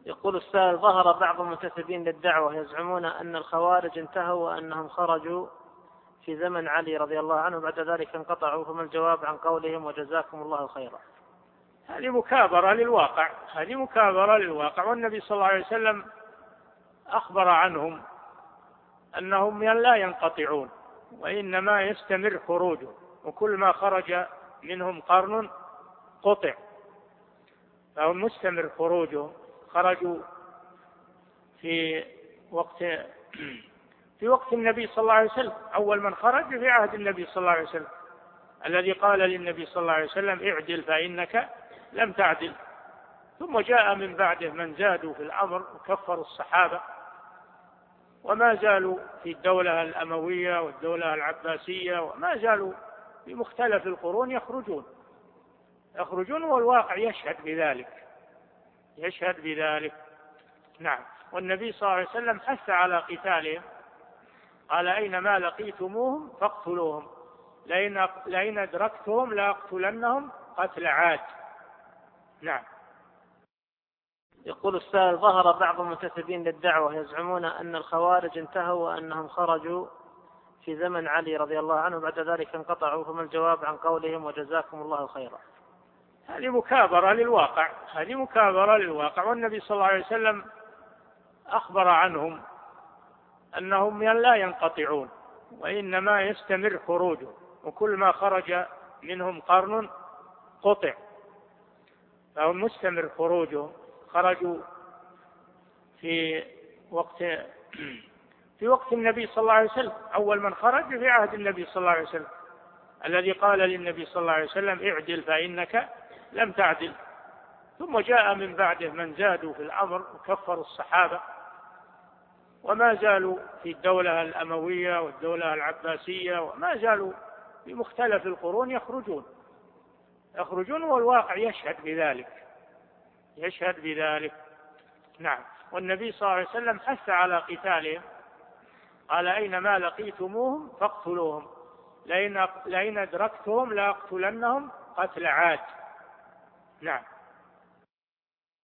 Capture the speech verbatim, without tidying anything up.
يقول السائل: ظهر بعض المنتسبين للدعوة يزعمون أن الخوارج انتهوا وأنهم خرجوا في زمن علي رضي الله عنه بعد ذلك انقطعوا، فما الجواب عن قولهم وجزاكم الله خيرا؟ هذه مكابرة للواقع، هذه مكابرة للواقع، والنبي صلى الله عليه وسلم أخبر عنهم أنهم لا ينقطعون وإنما يستمر خروجه، وكل ما خرج منهم قرن قطع، فهم مستمر خروجه. خرجوا في وقت في وقت النبي صلى الله عليه وسلم، أول من خرج في عهد النبي صلى الله عليه وسلم، الذي قال للنبي صلى الله عليه وسلم: اعدل فإنك لم تعدل. ثم جاء من بعده من زادوا في الأمر وكفروا الصحابة، وما زالوا في الدولة الأموية والدولة العباسية، وما زالوا في مختلف القرون يخرجون يخرجون والواقع يشهد بذلك يشهد بذلك نعم. والنبي صلى الله عليه وسلم حث على قتالهم، قال: أينما لقيتموهم فاقتلوهم، لئن لئن أدركتهم لأقتلنهم قتل عاد. نعم. يقول السائل: ظهر بعض المنتسبين للدعوة يزعمون أن الخوارج انتهوا وأنهم خرجوا في زمن علي رضي الله عنه بعد ذلك انقطعوا، فما الجواب عن قولهم وجزاكم الله خيرا؟ هذه مكابرة للواقع، هذه مكابرة للواقع، والنبي صلى الله عليه وسلم أخبر عنهم أنهم لا ينقطعون وإنما يستمر خروجه، وكل ما خرج منهم قرن قطع، فهم مستمر خروجه. خرجوا في وقت في وقت النبي صلى الله عليه وسلم، أول من خرج في عهد النبي صلى الله عليه وسلم، الذي قال للنبي صلى الله عليه وسلم: اعدل فإنك لم تعدل. ثم جاء من بعده من زادوا في الأمر وكفروا الصحابة، وما زالوا في الدولة الأموية والدولة العباسية، وما زالوا في مختلف القرون يخرجون يخرجون والواقع يشهد بذلك يشهد بذلك نعم. والنبي صلى الله عليه وسلم حث على قتالهم، قال: أينما لقيتموهم فاقتلوهم، لئن لئن أدركتهم لأقتلنهم قتل عاد. نعم.